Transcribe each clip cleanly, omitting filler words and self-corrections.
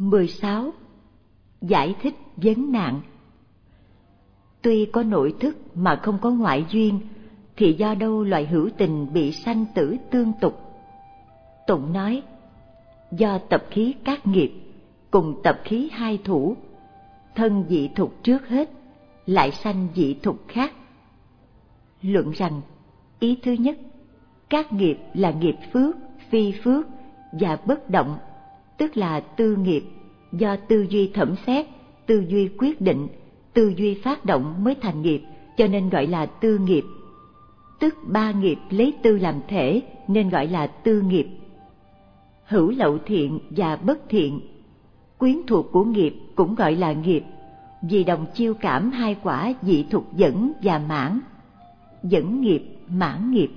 16. Giải thích vấn nạn. Tuy có nội thức mà không có ngoại duyên, thì do đâu loài hữu tình bị sanh tử tương tục? Tụng nói, do tập khí các nghiệp cùng tập khí hai thủ, thân dị thục trước hết, lại sanh dị thục khác. Luận rằng, ý thứ nhất, các nghiệp là nghiệp phước, phi phước và bất động, tức là tư nghiệp, do tư duy thẩm xét, tư duy quyết định, tư duy phát động mới thành nghiệp, cho nên gọi là tư nghiệp. Tức ba nghiệp lấy tư làm thể nên gọi là tư nghiệp. Hữu lậu thiện và bất thiện, quyến thuộc của nghiệp cũng gọi là nghiệp, vì đồng chiêu cảm hai quả dị thục dẫn và mãn. Dẫn nghiệp, mãn nghiệp.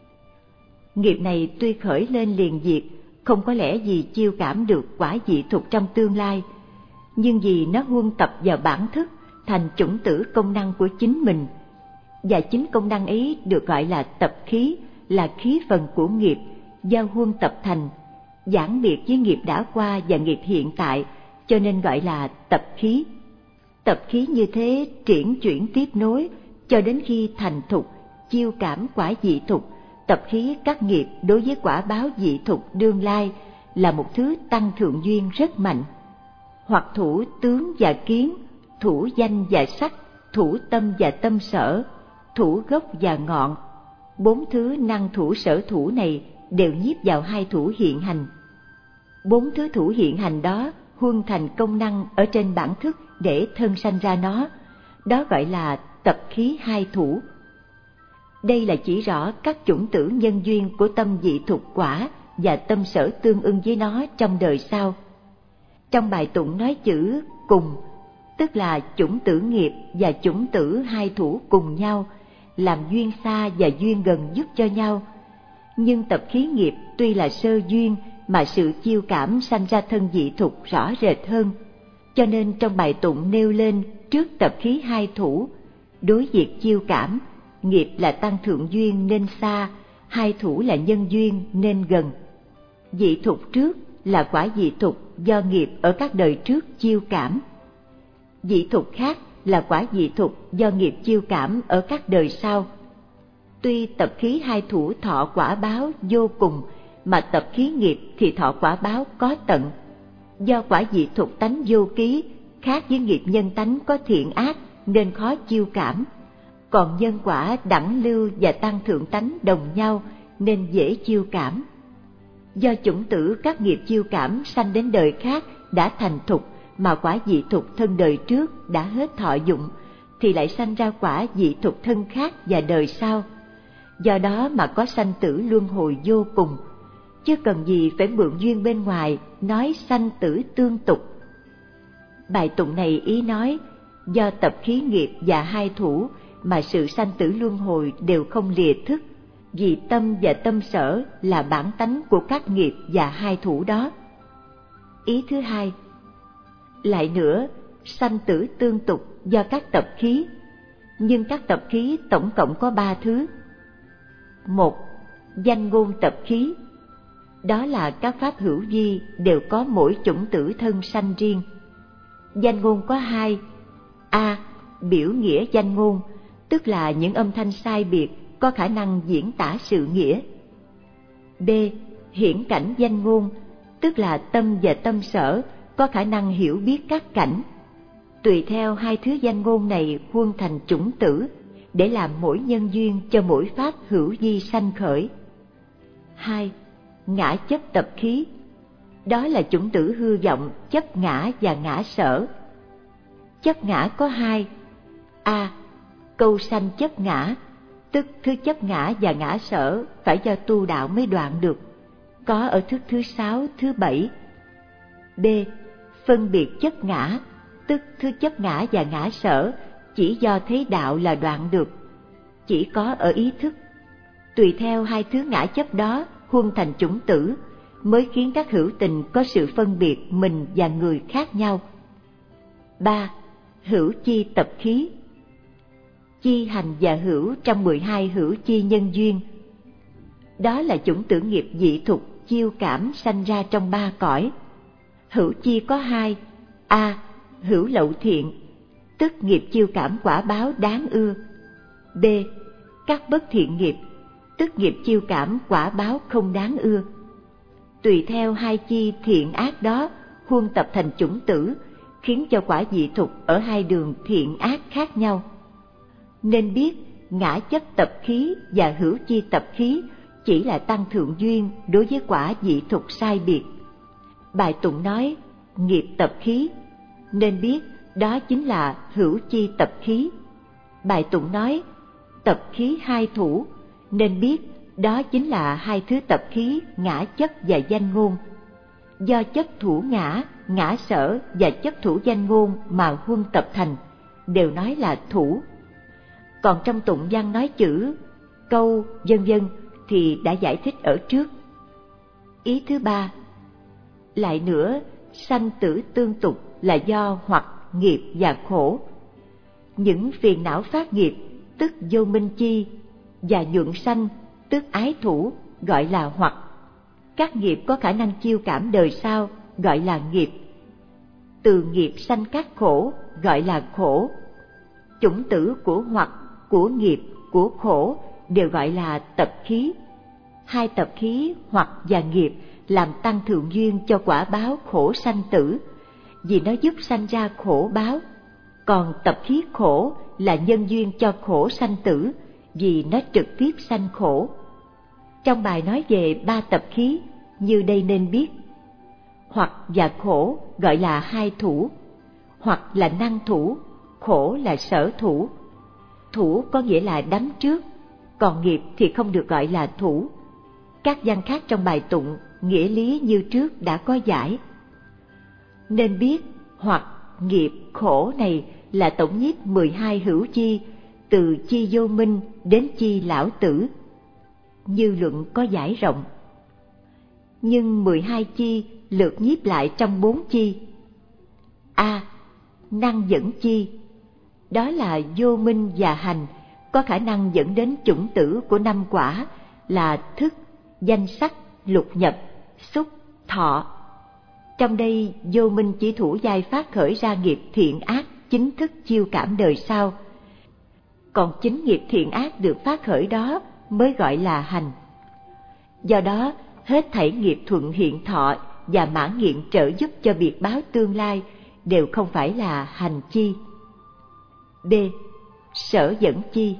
Nghiệp này tuy khởi lên liền diệt, không có lẽ gì chiêu cảm được quả dị thục trong tương lai, nhưng vì nó huân tập vào bản thức thành chủng tử công năng của chính mình, và chính công năng ấy được gọi là tập khí, là khí phần của nghiệp do huân tập thành, giảng biệt với nghiệp đã qua và nghiệp hiện tại, cho nên gọi là tập khí. Tập khí như thế triển chuyển tiếp nối cho đến khi thành thục, chiêu cảm quả dị thục. Tập khí các nghiệp đối với quả báo dị thục đương lai là một thứ tăng thượng duyên rất mạnh. Hoặc thủ tướng và kiến, thủ danh và sắc, thủ tâm và tâm sở, thủ gốc và ngọn. Bốn thứ năng thủ sở thủ này đều nhiếp vào hai thủ hiện hành. Bốn thứ thủ hiện hành đó huân thành công năng ở trên bản thức để thân sanh ra nó, đó gọi là tập khí hai thủ. Đây là chỉ rõ các chủng tử nhân duyên của tâm dị thục quả và tâm sở tương ưng với nó trong đời sau. Trong bài tụng nói chữ cùng, tức là chủng tử nghiệp và chủng tử hai thủ cùng nhau, làm duyên xa và duyên gần giúp cho nhau. Nhưng tập khí nghiệp tuy là sơ duyên mà sự chiêu cảm sanh ra thân dị thục rõ rệt hơn, cho nên trong bài tụng nêu lên trước tập khí hai thủ, đối việc chiêu cảm, nghiệp là tăng thượng duyên nên xa, hai thủ là nhân duyên nên gần. Dị thục trước là quả dị thục do nghiệp ở các đời trước chiêu cảm. Dị thục khác là quả dị thục do nghiệp chiêu cảm ở các đời sau. Tuy tập khí hai thủ thọ quả báo vô cùng, mà tập khí nghiệp thì thọ quả báo có tận. Do quả dị thục tánh vô ký, khác với nghiệp nhân tánh có thiện ác nên khó chiêu cảm. Còn nhân quả đẳng lưu và tăng thượng tánh đồng nhau nên dễ chiêu cảm. Do chủng tử các nghiệp chiêu cảm sanh đến đời khác đã thành thục, mà quả dị thục thân đời trước đã hết thọ dụng, thì lại sanh ra quả dị thục thân khác và đời sau. Do đó mà có sanh tử luân hồi vô cùng, chứ cần gì phải mượn duyên bên ngoài nói sanh tử tương tục. Bài tụng này ý nói, do tập khí nghiệp và hai thủ mà sự sanh tử luân hồi đều không lìa thức, vì tâm và tâm sở là bản tánh của các nghiệp và hai thủ đó. Ý thứ hai, lại nữa, sanh tử tương tục do các tập khí, nhưng các tập khí tổng cộng có ba thứ. Một, danh ngôn tập khí, đó là các pháp hữu vi đều có mỗi chủng tử thân sanh riêng. Danh ngôn có hai: A. Biểu nghĩa danh ngôn, tức là những âm thanh sai biệt có khả năng diễn tả sự nghĩa. B. Hiển cảnh danh ngôn, tức là tâm và tâm sở có khả năng hiểu biết các cảnh. Tùy theo hai thứ danh ngôn này huân thành chủng tử, để làm mỗi nhân duyên cho mỗi pháp hữu vi sanh khởi. 2. Ngã chấp tập khí, đó là chủng tử hư vọng chấp ngã và ngã sở. Chấp ngã có hai: A. Câu sanh chấp ngã, tức thứ chấp ngã và ngã sở phải do tu đạo mới đoạn được, có ở thức thứ 6, thứ 7. B. Phân biệt chấp ngã, tức thứ chấp ngã và ngã sở chỉ do thấy đạo là đoạn được, chỉ có ở ý thức. Tùy theo hai thứ ngã chấp đó huân thành chủng tử, mới khiến các hữu tình có sự phân biệt mình và người khác nhau. 3. Hữu chi tập khí, chi hành và hữu trong 12 hữu chi nhân duyên. Đó là chủng tử nghiệp dị thục chiêu cảm sanh ra trong ba cõi. Hữu chi có hai: a. Hữu lậu thiện, tức nghiệp chiêu cảm quả báo đáng ưa. B. Các bất thiện nghiệp, tức nghiệp chiêu cảm quả báo không đáng ưa. Tùy theo hai chi thiện ác đó huân tập thành chủng tử, khiến cho quả dị thục ở hai đường thiện ác khác nhau. Nên biết ngã chấp tập khí và hữu chi tập khí chỉ là tăng thượng duyên đối với quả dị thục sai biệt. Bài tụng nói nghiệp tập khí, nên biết đó chính là hữu chi tập khí. Bài tụng nói tập khí hai thủ, nên biết đó chính là hai thứ tập khí ngã chấp và danh ngôn. Do chấp thủ ngã, ngã sở và chấp thủ danh ngôn mà huân tập thành, đều nói là thủ. Còn trong tụng văn nói chữ, câu, vân vân thì đã giải thích ở trước. Ý thứ ba, lại nữa, sanh tử tương tục là do hoặc nghiệp và khổ. Những phiền não phát nghiệp tức vô minh chi, và nhuận sanh tức ái thủ gọi là hoặc. Các nghiệp có khả năng chiêu cảm đời sau gọi là nghiệp. Từ nghiệp sanh các khổ gọi là khổ. Chủng tử của hoặc, của nghiệp, của khổ đều gọi là tập khí. Hai tập khí hoặc và nghiệp làm tăng thượng duyên cho quả báo khổ sanh tử, vì nó giúp sanh ra khổ báo. Còn tập khí khổ là nhân duyên cho khổ sanh tử, vì nó trực tiếp sanh khổ. Trong bài nói về ba tập khí, như đây nên biết: hoặc và khổ gọi là hai thủ, hoặc là năng thủ, khổ là sở thủ. Thủ có nghĩa là đắm trước, còn nghiệp thì không được gọi là thủ. Các văn khác trong bài tụng nghĩa lý như trước đã có giải. Nên biết hoặc nghiệp khổ này là tổng nhiếp 12 hữu chi, từ chi vô minh đến chi lão tử. Như luận có giải rộng. Nhưng 12 chi lượt nhiếp lại trong 4 chi. A. Năng dẫn chi, đó là vô minh và hành, có khả năng dẫn đến chủng tử của 5 quả là thức, danh sắc, lục nhập, xúc, thọ. Trong đây vô minh chỉ thủ giai phát khởi ra nghiệp thiện ác chính thức chiêu cảm đời sau, còn chính nghiệp thiện ác được phát khởi đó mới gọi là hành. Do đó hết thảy nghiệp thuận hiện thọ và mãn nguyện trợ giúp cho biệt báo tương lai đều không phải là hành chi. B. Sở dẫn chi,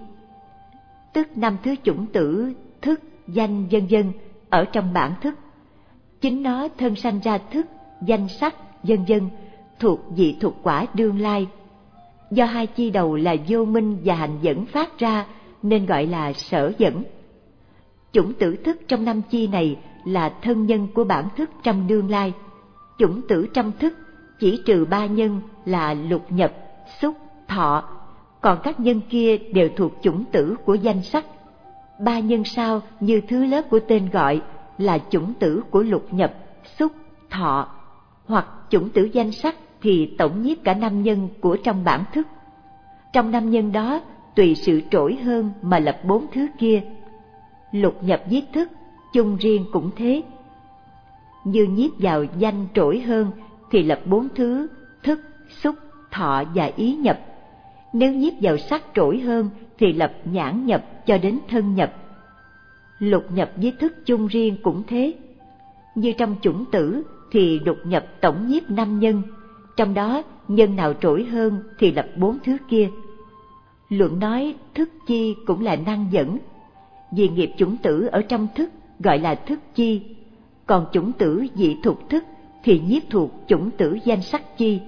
tức 5 thứ chủng tử thức, danh vân vân ở trong bản thức. Chính nó thân sanh ra thức, danh sắc vân vân thuộc dị thuộc quả đương lai. Do hai chi đầu là vô minh và hành dẫn phát ra nên gọi là sở dẫn. Chủng tử thức trong 5 chi này là thân nhân của bản thức trong đương lai. Chủng tử trong thức chỉ trừ 3 nhân là lục nhập, xúc, thọ, còn các nhân kia đều thuộc chủng tử của danh sắc. 3 nhân sau như thứ lớp của tên gọi là chủng tử của lục nhập, xúc, thọ, hoặc chủng tử danh sắc thì tổng nhiếp cả 5 nhân của trong bản thức. Trong 5 nhân đó tùy sự trỗi hơn mà lập 4 thứ kia. Lục nhập với thức chung riêng cũng thế. Như nhiếp vào danh trỗi hơn thì lập 4 thứ thức, xúc, thọ và ý nhập. Nếu nhiếp vào sắc trỗi hơn thì lập nhãn nhập cho đến thân nhập. Lục nhập với thức chung riêng cũng thế. Như trong chủng tử thì lục nhập tổng nhiếp 5 nhân, trong đó nhân nào trỗi hơn thì lập 4 thứ kia. Luận nói thức chi cũng là năng dẫn, vì nghiệp chủng tử ở trong thức gọi là thức chi, còn chủng tử dị thuộc thức thì nhiếp thuộc chủng tử danh sắc chi.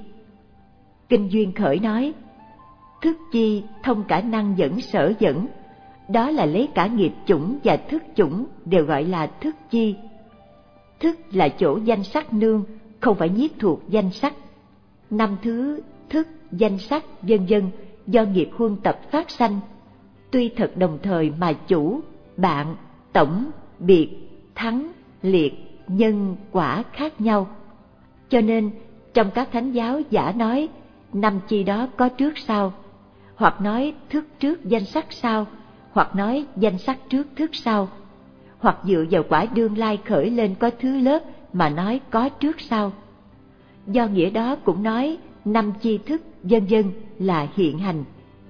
Kinh Duyên Khởi nói thức chi thông cả năng dẫn sở dẫn, đó là lấy cả nghiệp chủng và thức chủng đều gọi là thức chi. Thức là chỗ danh sắc nương, không phải nhiếp thuộc danh sắc. 5 thứ thức, danh sắc vân vân do nghiệp huân tập phát sanh, tuy thật đồng thời mà chủ, bạn, tổng, biệt, thắng, liệt, nhân, quả khác nhau. Cho nên trong các thánh giáo giả nói 5 chi đó có trước sau, hoặc nói thức trước danh sắc sau, hoặc nói danh sắc trước thức sau, hoặc dựa vào quả đương lai khởi lên có thứ lớp mà nói có trước sau, Do nghĩa đó cũng nói năm chi thức vân vân là hiện hành.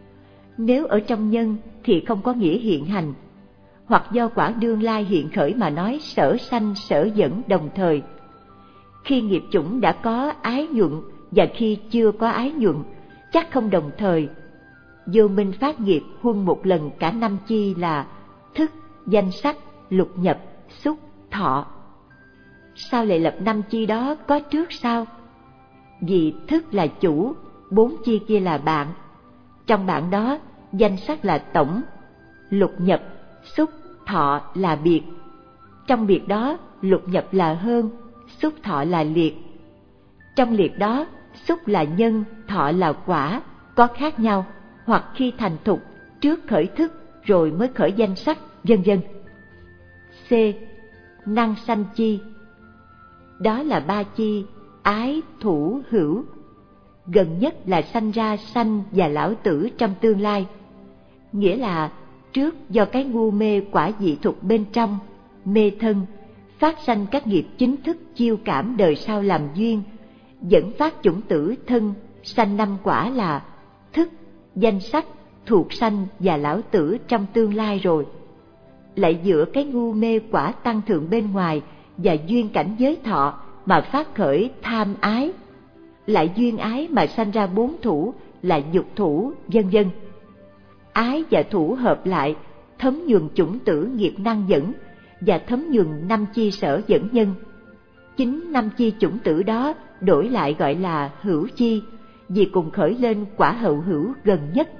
Nếu ở trong nhân thì không có nghĩa hiện hành, hoặc do quả đương lai hiện khởi mà nói sở sanh sở dẫn đồng thời. Khi nghiệp chủng đã có ái nhuận và khi chưa có ái nhuận chắc không đồng thời. Vô minh phát nghiệp huân một lần cả năm chi là thức, danh sắc, lục nhập, xúc, thọ. Sao lại lập năm chi đó có trước sau? Vì thức là chủ, bốn chi kia là bạn. Trong bạn đó, danh sắc là tổng, lục nhập, xúc, thọ là biệt. Trong biệt đó, lục nhập là hơn, xúc thọ là liệt. Trong liệt đó, xúc là nhân, thọ là quả, có khác nhau, hoặc khi thành thục, trước khởi thức rồi mới khởi danh sắc, vân vân. C. Năng sanh chi. Đó là ba chi, ái, thủ, hữu. Gần nhất là sanh ra sanh và lão tử trong tương lai. Nghĩa là trước do cái ngu mê quả dị thục bên trong, mê thân, phát sanh các nghiệp chính thức chiêu cảm đời sau làm duyên, dẫn phát chủng tử thân, sanh năm quả là thức, danh sắc, thuộc sanh và lão tử trong tương lai rồi. Lại dựa cái ngu mê quả tăng thượng bên ngoài và duyên cảnh giới thọ mà phát khởi tham ái, lại duyên ái mà sanh ra bốn thủ là dục thủ, vân vân. Ái và thủ hợp lại thấm nhuần chủng tử nghiệp năng dẫn và thấm nhuần năm chi sở dẫn nhân. Chính năm chi chủng tử đó đổi lại gọi là hữu chi, vì cùng khởi lên quả hậu hữu gần nhất.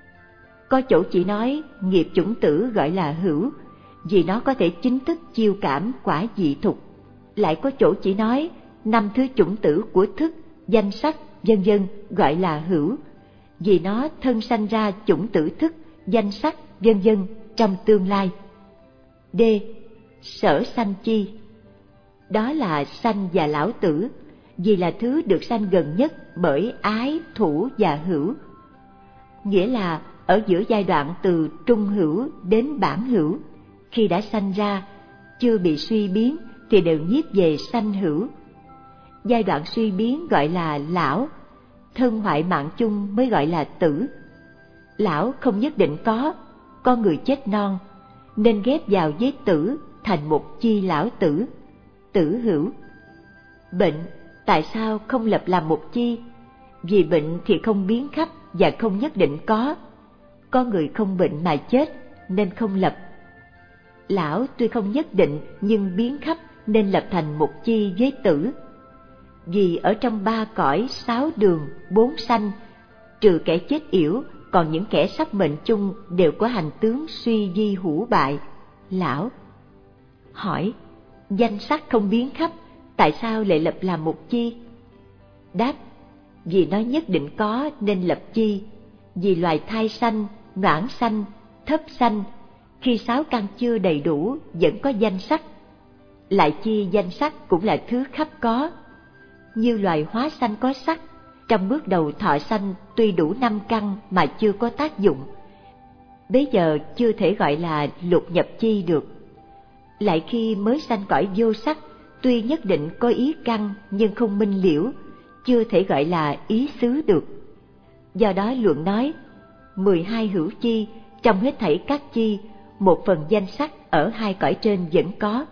Có chỗ chỉ nói nghiệp chủng tử gọi là hữu, vì nó có thể chính thức chiêu cảm quả dị thục. Lại có chỗ chỉ nói năm thứ chủng tử của thức, danh sắc, vân vân gọi là hữu, vì nó thân sanh ra chủng tử thức, danh sắc, vân vân trong tương lai. D. Sở sanh chi. Đó là sanh và lão tử, vì là thứ được sanh gần nhất bởi ái, thủ và hữu. Nghĩa là ở giữa giai đoạn từ trung hữu đến bản hữu, khi đã sanh ra, chưa bị suy biến thì đều nhiếp về sanh hữu. Giai đoạn suy biến gọi là lão, thân hoại mạng chung mới gọi là tử. Lão không nhất định có người chết non, nên ghép vào với tử thành một chi lão tử, tử hữu. Bệnh, tại sao không lập làm một chi? Vì bệnh thì không biến khắp và không nhất định có người không bệnh mà chết nên không lập. Lão tuy không nhất định nhưng biến khắp nên lập thành một chi với tử. Vì ở trong ba cõi, sáu đường, bốn sanh, trừ kẻ chết yểu, còn những kẻ sắp mệnh chung đều có hành tướng suy di hủ bại, lão. Hỏi, danh sắc không biến khắp, tại sao lại lập làm một chi? Đáp, vì nó nhất định có nên lập chi, vì loài thai sanh, noãn sanh, thấp sanh, khi sáu căn chưa đầy đủ vẫn có danh sắc. Lại chi danh sắc cũng là thứ khắp có. Như loài hóa sanh có sắc, trong bước đầu thọ sanh tuy đủ 5 căn mà chưa có tác dụng, bấy giờ chưa thể gọi là lục nhập chi được. Lại khi mới sanh cõi vô sắc, tuy nhất định có ý căn nhưng không minh liễu, chưa thể gọi là ý xứ được. Do đó luận nói 12 hữu chi, trong hết thảy các chi, một phần danh sắc ở hai cõi trên vẫn có.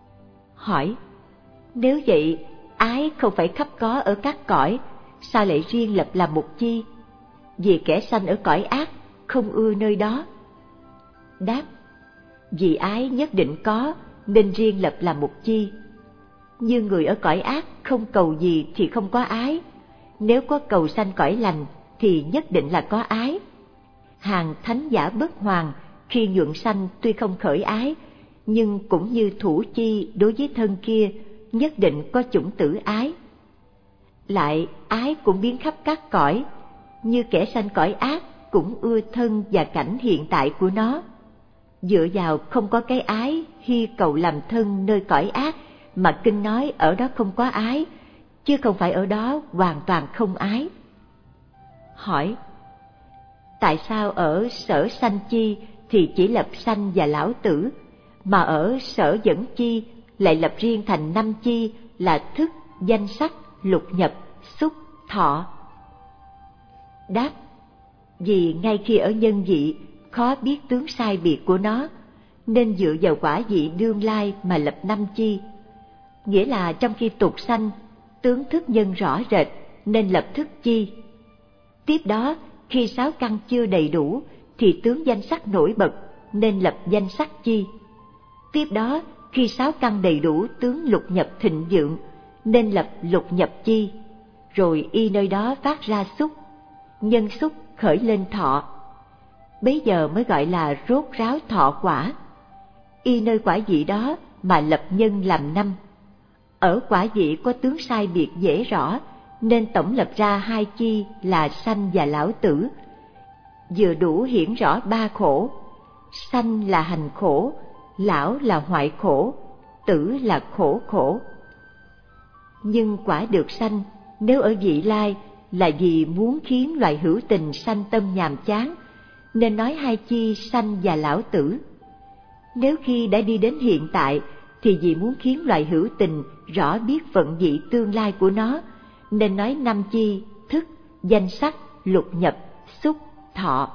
Hỏi, nếu vậy ái không phải khắp có ở các cõi, sao lại riêng lập làm một chi? Vì kẻ sanh ở cõi ác không ưa nơi đó. Đáp, vì ái nhất định có nên riêng lập làm một chi. Như người ở cõi ác không cầu gì thì không có ái, nếu có cầu sanh cõi lành thì nhất định là có ái. Hàng thánh giả bất hoàng khi nhuận sanh tuy không khởi ái, nhưng cũng như thủ chi đối với thân kia nhất định có chủng tử ái. Lại ái cũng biến khắp các cõi, như kẻ sanh cõi ác cũng ưa thân và cảnh hiện tại của nó. Dựa vào không có cái ái hy cầu làm thân nơi cõi ác mà kinh nói ở đó không có ái, chứ không phải ở đó hoàn toàn không ái. Hỏi, tại sao ở sở sanh chi thì chỉ lập sanh và lão tử, mà ở sở dẫn chi lại lập riêng thành 5 chi là thức, danh sắc, lục nhập, xúc, thọ. Đáp: vì ngay khi ở nhân vị khó biết tướng sai biệt của nó, nên dựa vào quả vị đương lai mà lập năm chi. Nghĩa là trong khi tục sanh, tướng thức nhân rõ rệt nên lập thức chi. Tiếp đó, khi sáu căn chưa đầy đủ thì tướng danh sắc nổi bật nên lập danh sắc chi. Tiếp đó, khi sáu căn đầy đủ tướng lục nhập thịnh vượng nên lập lục nhập chi. Rồi y nơi đó phát ra xúc, nhân xúc khởi lên thọ. Bấy giờ mới gọi là rốt ráo thọ quả. Y nơi quả vị đó mà lập nhân làm năm. Ở quả vị có tướng sai biệt dễ rõ, nên tổng lập ra hai chi là sanh và lão tử, vừa đủ hiển rõ ba khổ. Sanh là hành khổ, lão là hoại khổ, tử là khổ khổ. Nhưng quả được sanh, nếu ở vị lai là vì muốn khiến loài hữu tình sanh tâm nhàm chán, nên nói hai chi sanh và lão tử. Nếu khi đã đi đến hiện tại thì vì muốn khiến loài hữu tình rõ biết phận vị tương lai của nó, nên nói năm chi thức, danh sắc, lục nhập, xúc, thọ.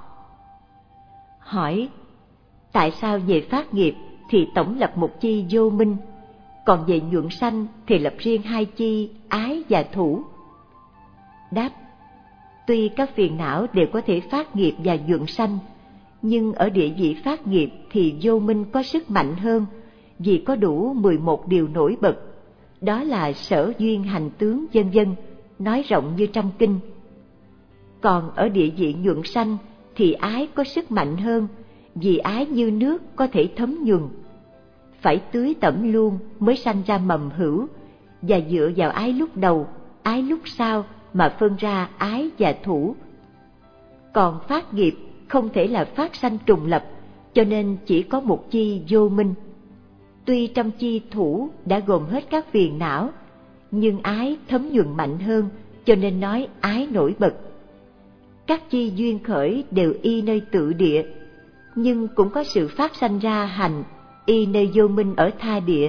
Hỏi: tại sao về phát nghiệp thì tổng lập một chi vô minh, còn về nhuận sanh thì lập riêng hai chi ái và thủ? Đáp: tuy các phiền não đều có thể phát nghiệp và nhuận sanh, nhưng ở địa vị phát nghiệp thì vô minh có sức mạnh hơn, vì có đủ 11 điều nổi bật, đó là sở duyên hành tướng vân vân, nói rộng như trong kinh. Còn ở địa vị nhuận sanh thì ái có sức mạnh hơn, vì ái như nước có thể thấm nhuần. Phải tưới tẩm luôn mới sanh ra mầm hữu, và dựa vào ái lúc đầu, ái lúc sau mà phân ra ái và thủ. Còn phát nghiệp không thể là phát sanh trùng lập, cho nên chỉ có một chi vô minh. Tuy trong chi thủ đã gồm hết các phiền não, nhưng ái thấm nhuần mạnh hơn, cho nên nói ái nổi bật. Các chi duyên khởi đều y nơi tự địa, nhưng cũng có sự phát sanh ra hành y nơi vô minh ở tha địa.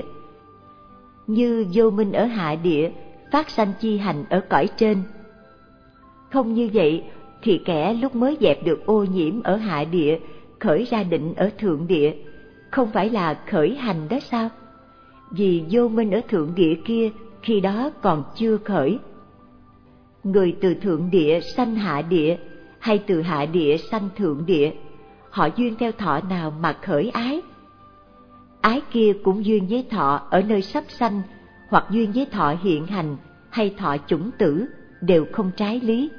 Như vô minh ở hạ địa phát sanh chi hành ở cõi trên. Không như vậy thì kẻ lúc mới dẹp được ô nhiễm ở hạ địa khởi ra định ở thượng địa, không phải là khởi hành đó sao? Vì vô minh ở thượng địa kia khi đó còn chưa khởi. Người từ thượng địa sanh hạ địa, hay từ hạ địa sanh thượng địa, họ duyên theo thọ nào mà khởi ái? Ái kia cũng duyên với thọ ở nơi sắp sanh, hoặc duyên với thọ hiện hành hay thọ chủng tử, đều không trái lý.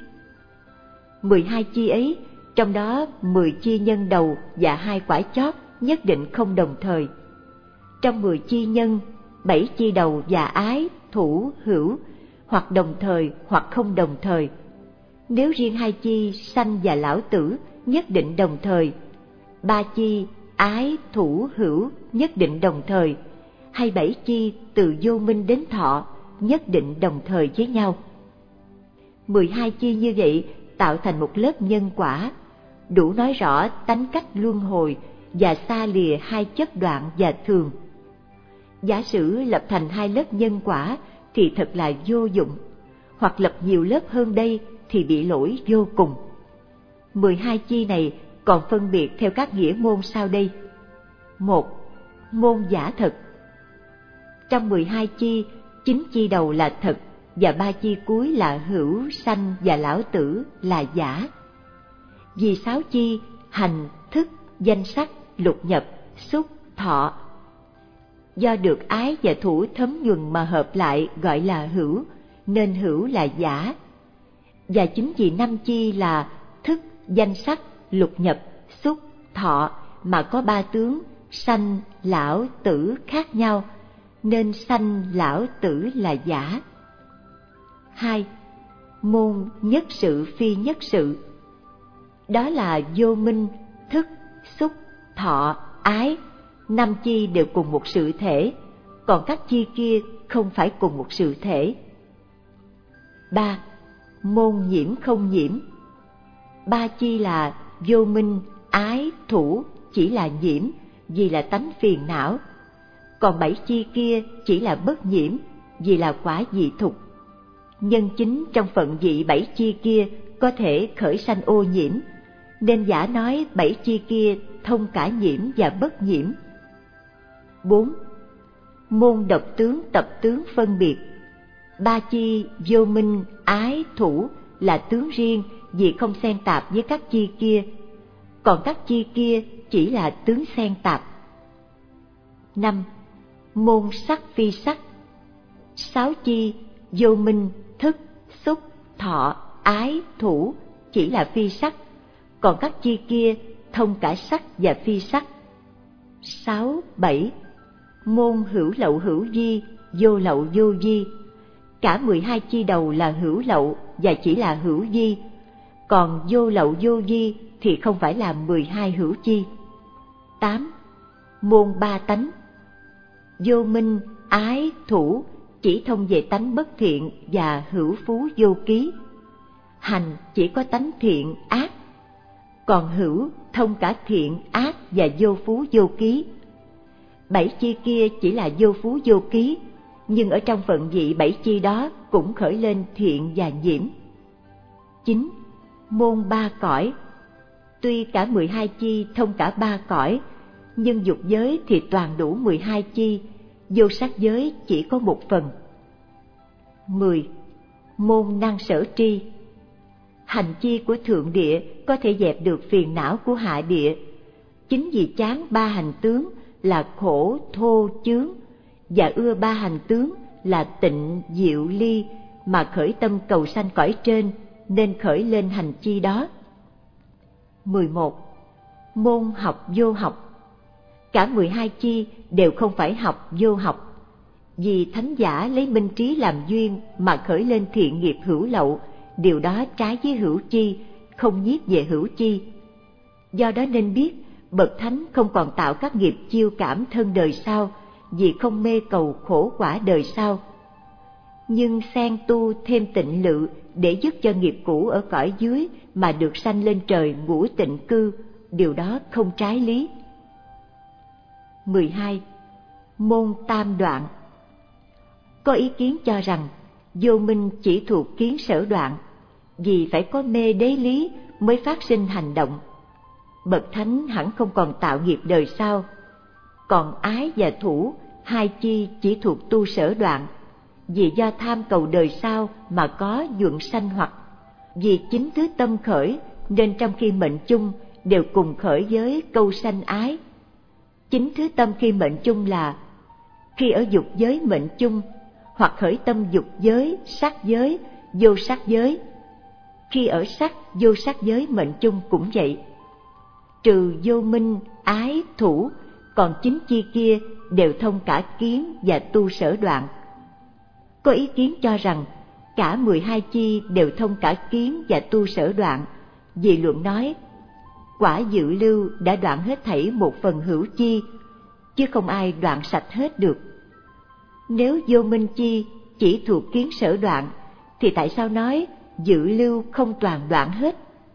12 chi ấy, trong đó 10 chi nhân đầu và 2 quả chót nhất định không đồng thời. Trong 10 chi nhân, 7 chi đầu và ái, thủ, hữu, hoặc đồng thời hoặc không đồng thời. Nếu riêng 2 chi sanh và lão tử nhất định đồng thời, 3 chi ái, thủ, hữu nhất định đồng thời, hay 7 chi từ vô minh đến thọ nhất định đồng thời với nhau. 12 chi như vậy tạo thành một lớp nhân quả, đủ nói rõ tánh cách luân hồi và xa lìa hai chấp đoạn và thường. Giả sử lập thành 2 lớp nhân quả thì thật là vô dụng, hoặc lập nhiều lớp hơn đây thì bị lỗi vô cùng. 12 chi này còn phân biệt theo các nghĩa môn sau đây. 1. Môn giả thật. Trong 12 chi, 9 chi đầu là thật, và 3 chi cuối là hữu, sanh và lão tử là giả. Vì 6 chi hành, thức, danh sắc, lục nhập, xúc, thọ, do được ái và thủ thấm nhuần mà hợp lại gọi là hữu, nên hữu là giả. Và chính vì 5 chi là thức, danh sắc, lục nhập, xúc, thọ mà có 3 tướng sanh, lão, tử khác nhau, nên sanh, lão, tử là giả. 2. Môn nhất sự phi nhất sự. Đó là vô minh, thức, xúc, thọ, ái, 5 chi đều cùng một sự thể, còn các chi kia không phải cùng một sự thể. 3. Môn nhiễm không nhiễm. 3 chi là vô minh, ái, thủ chỉ là nhiễm, vì là tánh phiền não, còn 7 chi kia chỉ là bất nhiễm, vì là quả dị thục. Nhân chính trong phận vị bảy chi kia có thể khởi sanh ô nhiễm, nên giả nói bảy chi kia thông cả nhiễm và bất nhiễm. 4. Môn độc tướng tập tướng phân biệt. Ba chi vô minh, ái, thủ là tướng riêng vì không xen tạp với các chi kia, còn các chi kia chỉ là tướng xen tạp. 5. Môn sắc phi sắc. 6 chi vô minh, thức, xúc, thọ, ái, thủ chỉ là phi sắc, còn các chi kia thông cả sắc và phi sắc. 6, 7. Môn hữu lậu hữu vi, vô lậu vô vi. Cả 12 chi đầu là hữu lậu và chỉ là hữu vi, còn vô lậu vô vi thì không phải là 12 hữu chi. 8. Môn ba tánh. Vô minh, ái, thủ chỉ thông về tánh bất thiện và hữu phú vô ký. Hành chỉ có tánh thiện, ác, còn hữu thông cả thiện, ác và vô phú vô ký. 7 chi kia chỉ là vô phú vô ký, nhưng ở trong phận vị 7 chi đó cũng khởi lên thiện và nhiễm. 9. Môn ba cõi. Tuy cả 12 chi thông cả ba cõi, nhưng dục giới thì toàn đủ 12 chi, vô sắc giới chỉ có một phần. 10. Môn năng sở tri. Hành chi của thượng địa có thể dẹp được phiền não của hạ địa. Chính vì chán ba hành tướng là khổ, thô, chướng, và ưa ba hành tướng là tịnh, diệu, ly mà khởi tâm cầu sanh cõi trên, nên khởi lên hành chi đó. 11. Môn học vô học. Cả 12 chi đều không phải học vô học, vì thánh giả lấy minh trí làm duyên mà khởi lên thiện nghiệp hữu lậu, điều đó trái với hữu chi, không nhiếp về hữu chi. Do đó nên biết, bậc thánh không còn tạo các nghiệp chiêu cảm thân đời sau, vì không mê cầu khổ quả đời sau. Nhưng xen tu thêm tịnh lự để giúp cho nghiệp cũ ở cõi dưới mà được sanh lên trời ngũ tịnh cư, điều đó không trái lý. 12. Môn tam đoạn. Có ý kiến cho rằng vô minh chỉ thuộc kiến sở đoạn, vì phải có mê đế lý mới phát sinh hành động. Bậc thánh hẳn không còn tạo nghiệp đời sau. Còn ái và thủ, hai chi chỉ thuộc tu sở đoạn, vì do tham cầu đời sau mà có nhuận sanh hoặc. Vì chính thứ tâm khởi nên trong khi mệnh chung đều cùng khởi với câu sanh ái. Chính thứ tâm khi mệnh chung là khi ở dục giới mệnh chung, hoặc khởi tâm dục giới, sắc giới, vô sắc giới. Khi ở sắc, vô sắc giới mệnh chung cũng vậy. Trừ vô minh, ái, thủ, còn chính chi kia đều thông cả kiến và tu sở đoạn. Có ý kiến cho rằng cả 12 chi đều thông cả kiến và tu sở đoạn, vì luận nói quả dự lưu đã đoạn hết thảy một phần hữu chi, chứ không ai đoạn sạch hết được. Nếu vô minh chi chỉ thuộc kiến sở đoạn, thì tại sao nói dự lưu không toàn đoạn hết?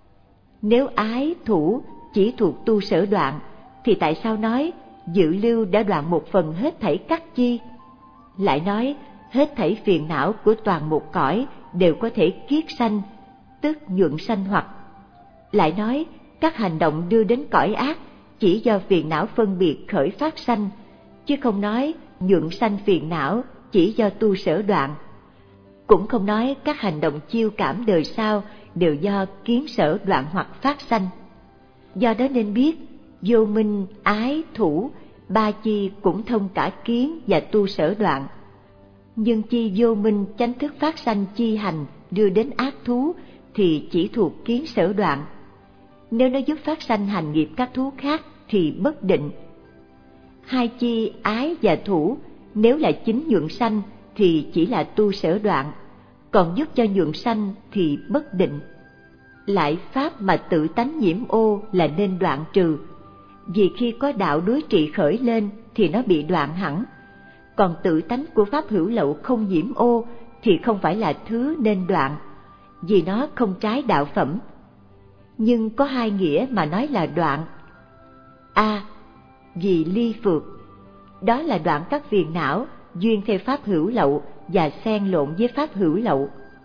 Nếu ái, thủ chỉ thuộc tu sở đoạn, thì tại sao nói dự lưu đã đoạn một phần hết thảy các chi? Lại nói hết thảy phiền não của toàn một cõi đều có thể kiết sanh, tức nhuận sanh hoặc. Lại nói các hành động đưa đến cõi ác chỉ do phiền não phân biệt khởi phát sanh, chứ không nói nhuận sanh phiền não chỉ do tu sở đoạn. Cũng không nói các hành động chiêu cảm đời sau đều do kiến sở đoạn hoặc phát sanh. Do đó nên biết, vô minh, ái, thủ, ba chi cũng thông cả kiến và tu sở đoạn. Nhưng chi vô minh chánh thức phát sanh chi hành đưa đến ác thú thì chỉ thuộc kiến sở đoạn. Nếu nó giúp phát sanh hành nghiệp các thú khác thì bất định. Hai chi ái và thủ nếu là chính nhuận sanh thì chỉ là tu sở đoạn, còn giúp cho nhuận sanh thì bất định. Lại pháp mà tự tánh nhiễm ô là nên đoạn trừ, vì khi có đạo đối trị khởi lên thì nó bị đoạn hẳn. Còn tự tánh của pháp hữu lậu không nhiễm ô thì không phải là thứ nên đoạn, vì nó không trái đạo phẩm. Nhưng có hai nghĩa mà nói là đoạn. A. Vì ly phược, đó là đoạn các phiền não duyên theo pháp hữu lậu và xen lộn với pháp hữu lậu.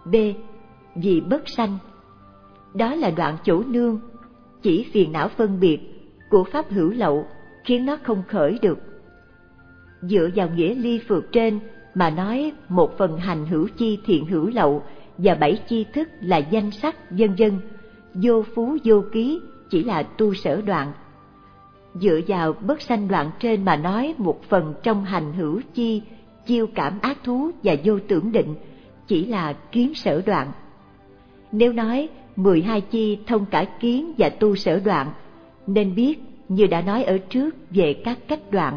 B. Vì bất sanh. Đó là đoạn chỗ nương, chỉ phiền não phân biệt của pháp hữu lậu khiến nó không khởi được. Dựa vào nghĩa ly phược trên mà nói một phần hành hữu chi thiện hữu lậu và 7 chi thức là danh sắc vân vân, vô phú vô ký chỉ là tu sở đoạn. Dựa vào bất sanh đoạn trên mà nói một phần trong hành hữu chi chiêu cảm ác thú và vô tưởng định chỉ là kiến sở đoạn. Nếu nói 12 chi thông cả kiến và tu sở đoạn, nên biết như đã nói ở trước về các cách đoạn.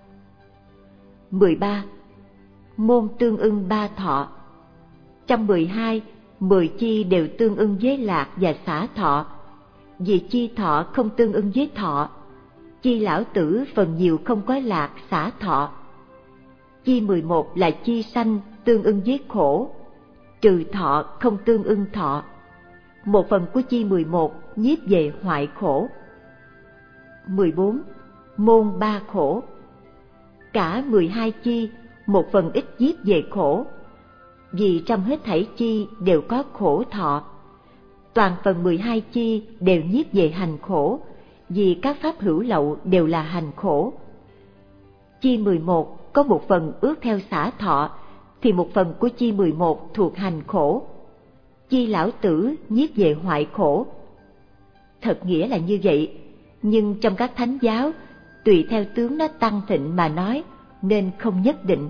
13. Môn tương ưng ba thọ. Trong 12, 10 chi đều tương ưng với lạc và xả thọ. Vì chi thọ không tương ưng với thọ, chi lão tử phần nhiều không có lạc xả thọ. Chi 11 là chi sanh tương ưng với khổ, trừ thọ không tương ưng thọ. Một phần của chi 11 nhiếp về hoại khổ. 14. Môn ba khổ. Cả 12 chi, một phần ít nhiếp về khổ, vì trong hết thảy chi đều có khổ thọ. Toàn phần 12 chi đều nhiếp về hành khổ, vì các pháp hữu lậu đều là hành khổ. Chi 11 có một phần ước theo xả thọ, thì một phần của chi 11 thuộc hành khổ. Chi lão tử nhiếp về hoại khổ. Thật nghĩa là như vậy, nhưng trong các thánh giáo, tùy theo tướng nó tăng thịnh mà nói, nên không nhất định.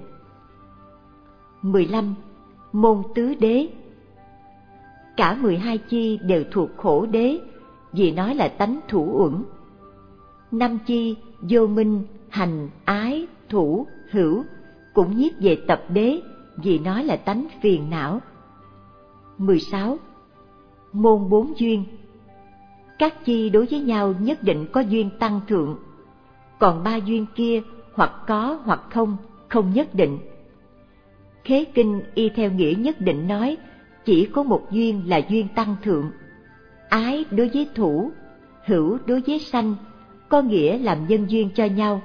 15. Môn tứ đế. Cả 12 chi đều thuộc khổ đế, vì nó là tánh thủ uẩn. 5 chi vô minh, hành, ái, thủ, hữu cũng nhiếp về tập đế, vì nó là tánh phiền não. 16. Môn bốn duyên. Các chi đối với nhau nhất định có duyên tăng thượng, còn 3 duyên kia hoặc có hoặc không, không nhất định. Khế kinh y theo nghĩa nhất định nói chỉ có một duyên là duyên tăng thượng. Ái đối với thủ, hữu đối với sanh, có nghĩa làm nhân duyên cho nhau.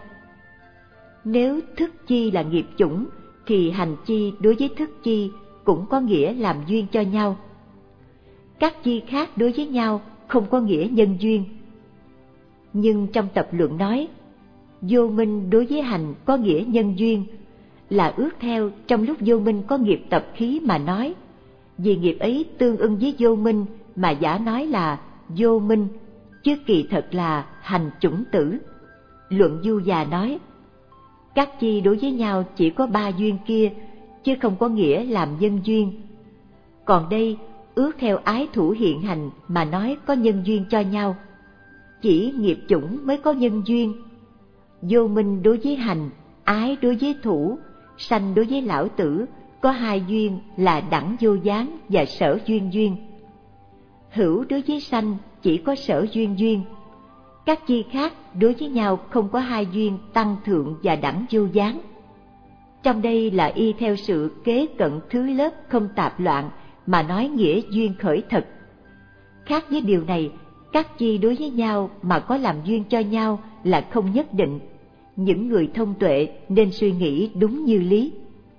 Nếu thức chi là nghiệp chủng, thì hành chi đối với thức chi cũng có nghĩa làm duyên cho nhau. Các chi khác đối với nhau không có nghĩa nhân duyên. Nhưng trong tập luận nói, vô minh đối với hành có nghĩa nhân duyên, là ước theo trong lúc vô minh có nghiệp tập khí mà nói. Vì nghiệp ấy tương ưng với vô minh mà giả nói là vô minh, chứ kỳ thật là hành chủng tử. Luận Du Già nói, các chi đối với nhau chỉ có 3 duyên kia, chứ không có nghĩa làm nhân duyên. Còn đây ước theo ái thủ hiện hành mà nói có nhân duyên cho nhau, chỉ nghiệp chủng mới có nhân duyên. Vô minh đối với hành, ái đối với thủ, sanh đối với lão tử có 2 duyên là đẳng vô gián và sở duyên duyên. Hữu đối với sanh chỉ có sở duyên duyên. Các chi khác đối với nhau không có 2 duyên tăng thượng và đẳng vô gián. Trong đây là y theo sự kế cận thứ lớp không tạp loạn mà nói nghĩa duyên khởi thật. Khác với điều này, các chi đối với nhau mà có làm duyên cho nhau là không nhất định. Những người thông tuệ nên suy nghĩ đúng như lý.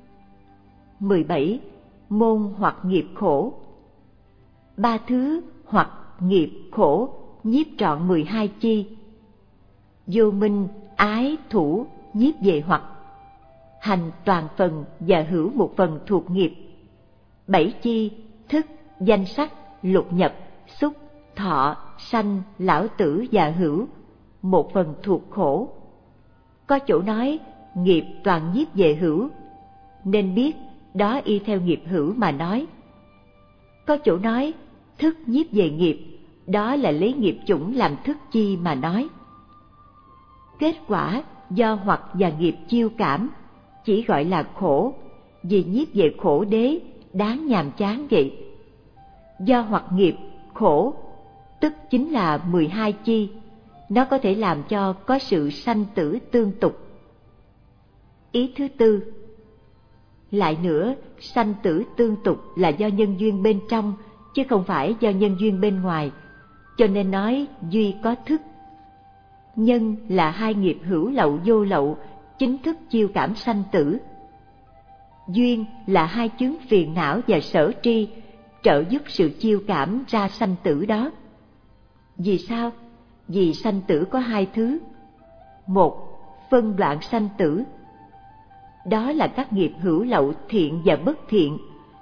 17. Môn hoặc nghiệp khổ. 3 thứ hoặc nghiệp khổ nhiếp trọn 12 chi. Vô minh, ái, thủ nhiếp về hoặc. Hành toàn phần và hữu một phần thuộc nghiệp. 7 chi, thức, danh sắc, lục nhập, xúc, thọ, sanh, lão tử và hữu, một phần thuộc khổ. Có chỗ nói nghiệp toàn nhiếp về hữu, nên biết đó y theo nghiệp hữu mà nói. Có chỗ nói thức nhiếp về nghiệp, đó là lấy nghiệp chủng làm thức chi mà nói. Kết quả do hoặc và nghiệp chiêu cảm, chỉ gọi là khổ, vì nhiếp về khổ đế, đáng nhàm chán vậy. Do hoặc nghiệp, khổ, tức chính là 12 chi, nó có thể làm cho có sự sanh tử tương tục. Ý thứ tư. Lại nữa, sanh tử tương tục là do nhân duyên bên trong, chứ không phải do nhân duyên bên ngoài, cho nên nói duy có thức. Nhân là 2 nghiệp hữu lậu vô lậu, chính thức chiêu cảm sanh tử. Duyên là 2 chướng phiền não và sở tri, trợ giúp sự chiêu cảm ra sanh tử đó. Vì sao? Vì sanh tử có hai thứ. Một, phân đoạn sanh tử. Đó là các nghiệp hữu lậu thiện và bất thiện.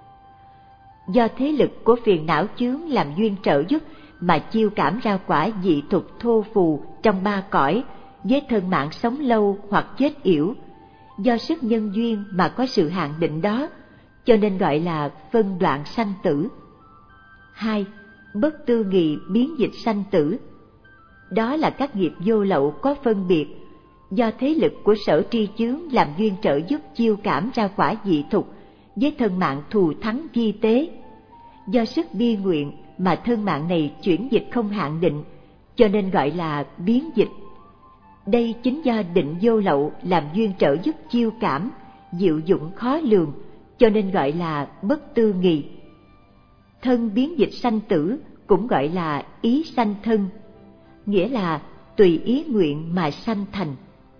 Do thế lực của phiền não chướng làm duyên trợ giúp mà chiêu cảm ra quả dị thục thô phù trong ba cõi, với thân mạng sống lâu hoặc chết yểu. Do sức nhân duyên mà có sự hạn định đó, cho nên gọi là phân đoạn sanh tử. 2. Bất tư nghị biến dịch sanh tử. Đó là các nghiệp vô lậu có phân biệt, do thế lực của sở tri chướng làm duyên trợ giúp chiêu cảm ra quả dị thục với thân mạng thù thắng vi tế. Do sức bi nguyện mà thân mạng này chuyển dịch không hạn định, cho nên gọi là biến dịch. Đây chính do định vô lậu làm duyên trợ giúp chiêu cảm, diệu dụng khó lường, cho nên gọi là bất tư nghị. Thân biến dịch sanh tử cũng gọi là ý sanh thân, nghĩa là tùy ý nguyện mà sanh thành.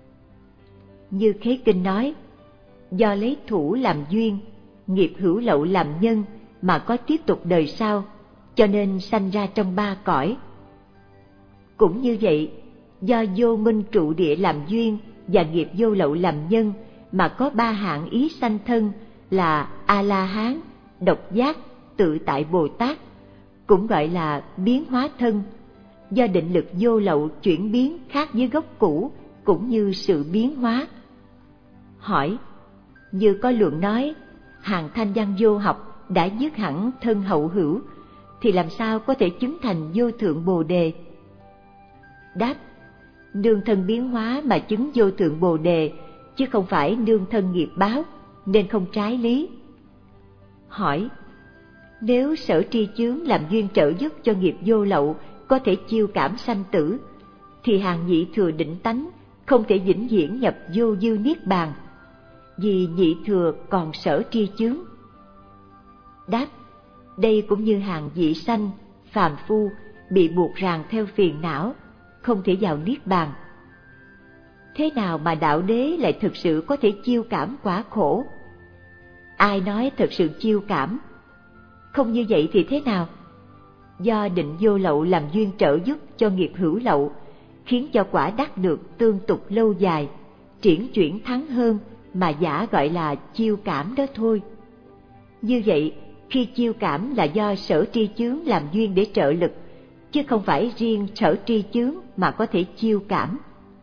Như Khế Kinh nói, do lấy thủ làm duyên, nghiệp hữu lậu làm nhân mà có tiếp tục đời sau, cho nên sanh ra trong ba cõi. Cũng như vậy, do vô minh trụ địa làm duyên và nghiệp vô lậu làm nhân mà có ba hạng ý sanh thân là A-la-hán, độc giác, tự tại Bồ Tát, cũng gọi là biến hóa thân. Do định lực vô lậu chuyển biến khác với gốc cũ, cũng như sự biến hóa. Hỏi, như có luận nói, hàng thanh văn vô học đã dứt hẳn thân hậu hữu, thì làm sao có thể chứng thành vô thượng Bồ Đề? Đáp, nương thân biến hóa mà chứng vô thượng Bồ Đề, chứ không phải nương thân nghiệp báo, nên không trái lý. Hỏi, nếu sở tri chướng làm duyên trợ giúp cho nghiệp vô lậu có thể chiêu cảm sanh tử, thì hàng nhị thừa định tánh không thể vĩnh viễn nhập vô dư niết bàn, vì nhị thừa còn sở tri chướng. Đáp, đây cũng như hàng vị sanh, phàm phu bị buộc ràng theo phiền não, không thể vào niết bàn. Thế nào mà đạo đế lại thực sự có thể chiêu cảm quả khổ? Ai nói thực sự chiêu cảm? Không như vậy thì thế nào? Do định vô lậu làm duyên trợ giúp cho nghiệp hữu lậu, khiến cho quả đắc được tương tục lâu dài, triển chuyển thắng hơn, mà giả gọi là chiêu cảm đó thôi. Như vậy, khi chiêu cảm là do sở tri chướng làm duyên để trợ lực, chứ không phải riêng sở tri chướng mà có thể chiêu cảm.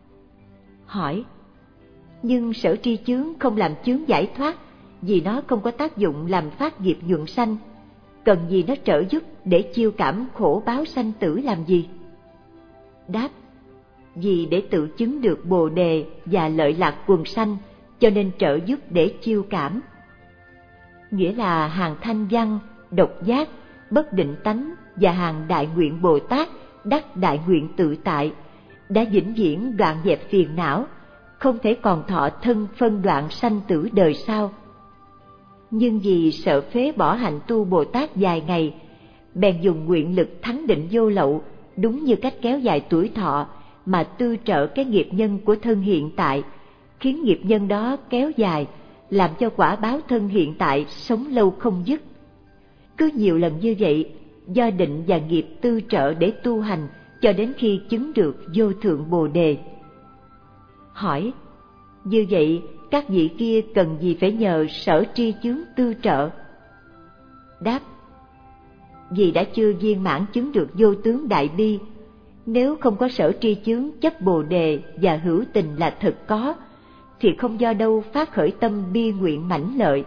Hỏi, nhưng sở tri chướng không làm chướng giải thoát, vì nó không có tác dụng làm phát nghiệp nhuận sanh, cần gì nó trợ giúp để chiêu cảm khổ báo sanh tử làm gì? Đáp, vì để tự chứng được Bồ Đề và lợi lạc quần sanh, cho nên trợ giúp để chiêu cảm. Nghĩa là hàng thanh văn, độc giác, bất định tánh và hàng đại nguyện Bồ Tát đắc đại nguyện tự tại đã vĩnh viễn đoạn dẹp phiền não, không thể còn thọ thân phân đoạn sanh tử đời sau. Nhưng vì sợ phế bỏ hạnh tu Bồ Tát dài ngày, bèn dùng nguyện lực thắng định vô lậu, đúng như cách kéo dài tuổi thọ mà tư trợ cái nghiệp nhân của thân hiện tại, khiến nghiệp nhân đó kéo dài, làm cho quả báo thân hiện tại sống lâu không dứt. Cứ nhiều lần như vậy, do định và nghiệp tư trợ để tu hành, cho đến khi chứng được vô thượng Bồ Đề. Hỏi, như vậy các vị kia cần gì phải nhờ sở tri chướng tư trợ? Đáp, vì đã chưa viên mãn chứng được vô tướng đại bi, nếu không có sở tri chướng chấp Bồ Đề và hữu tình là thật có, thì không do đâu phát khởi tâm bi nguyện mãnh lợi.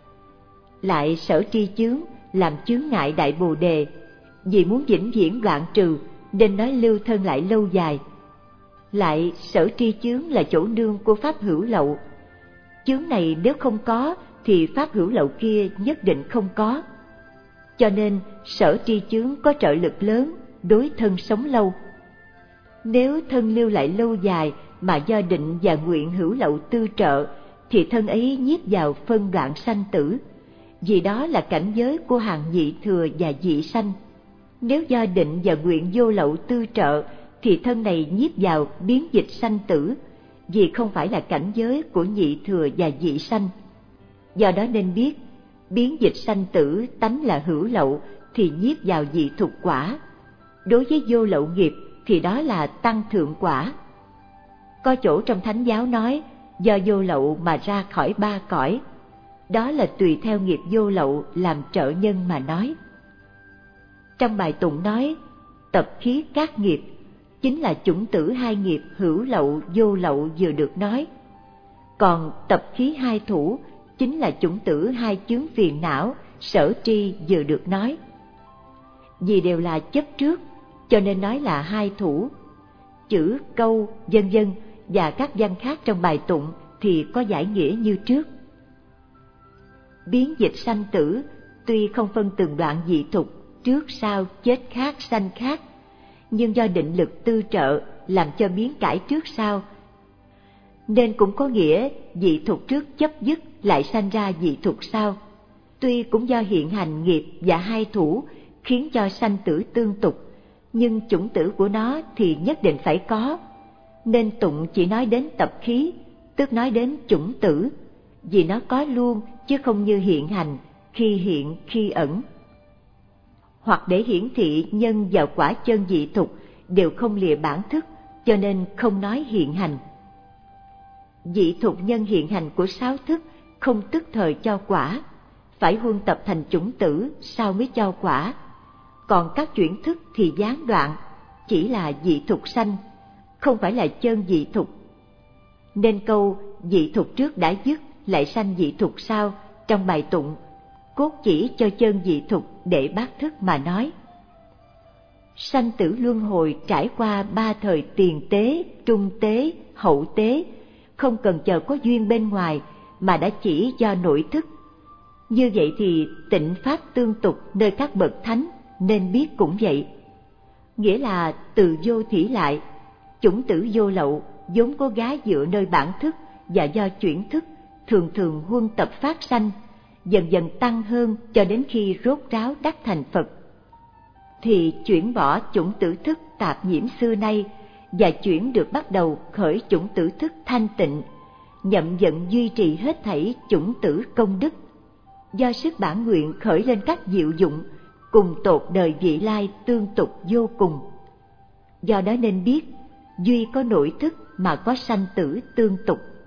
Lại sở tri chướng làm chướng ngại đại Bồ Đề, vì muốn vĩnh viễn đoạn trừ nên nói lưu thân lại lâu dài. Lại sở tri chướng là chỗ nương của pháp hữu lậu, chướng này nếu không có thì pháp hữu lậu kia nhất định không có. Cho nên sở tri chướng có trợ lực lớn đối thân sống lâu. Nếu thân lưu lại lâu dài mà do định và nguyện hữu lậu tư trợ, thì thân ấy nhiếp vào phân đoạn sanh tử, vì đó là cảnh giới của hàng nhị thừa và dị sanh. Nếu do định và nguyện vô lậu tư trợ, thì thân này nhiếp vào biến dịch sanh tử, vì không phải là cảnh giới của nhị thừa và dị sanh. Do đó nên biết, Biến dịch sanh tử tánh là hữu lậu thì nhiếp vào dị thục quả. Đối với vô lậu nghiệp thì đó là tăng thượng quả. Có chỗ trong Thánh giáo nói do vô lậu mà ra khỏi ba cõi. Đó là tùy theo nghiệp vô lậu làm trợ nhân mà nói. Trong bài tụng nói tập khí các nghiệp chính là chủng tử hai nghiệp hữu lậu vô lậu vừa được nói. Còn tập khí hai thủ chính là chủng tử hai chướng phiền não sở tri vừa được nói. Vì đều là chấp trước cho nên nói là hai thủ. Chữ câu vân vân và các văn khác trong bài tụng thì có giải nghĩa như trước. Biến dịch sanh tử tuy không phân từng đoạn dị thục trước sau chết khác sanh khác, nhưng do định lực tư trợ làm cho biến cải trước sau, nên cũng có nghĩa dị thục trước chấp dứt lại sanh ra dị thục sau. Tuy cũng do hiện hành nghiệp và hai thủ khiến cho sanh tử tương tục, nhưng chủng tử của nó thì nhất định phải có, nên tụng chỉ nói đến tập khí, tức nói đến chủng tử, vì nó có luôn chứ không như hiện hành, khi hiện khi ẩn. Hoặc để hiển thị nhân và quả chân dị thục đều không lìa bản thức, cho nên không nói hiện hành. Dị thục nhân hiện hành của sáu thức không tức thời cho quả, phải huân tập thành chủng tử sau mới cho quả. Còn các chuyển thức thì gián đoạn, chỉ là dị thục sanh, không phải là chân dị thục. Nên câu dị thục trước đã dứt lại sanh dị thục sau trong bài tụng cốt chỉ cho chân dị thục để bát thức mà nói. Sanh tử luân hồi trải qua ba thời tiền tế, trung tế, hậu tế, không cần chờ có duyên bên ngoài mà đã chỉ do nội thức. Như vậy thì tịnh pháp tương tục nơi các bậc thánh nên biết cũng vậy. Nghĩa là từ vô thỉ lại, chủng tử vô lậu vốn có gá dựa nơi bản thức và do chuyển thức thường thường huân tập phát sanh, dần dần tăng hơn cho đến khi rốt ráo đắc thành Phật. Thì chuyển bỏ chủng tử thức tạp nhiễm xưa nay và chuyển được bắt đầu khởi chủng tử thức thanh tịnh, nhậm vận duy trì hết thảy chủng tử công đức. Do sức bản nguyện khởi lên các diệu dụng, cùng tột đời vị lai tương tục vô cùng. Do đó nên biết, duy có nội thức mà có sanh tử tương tục.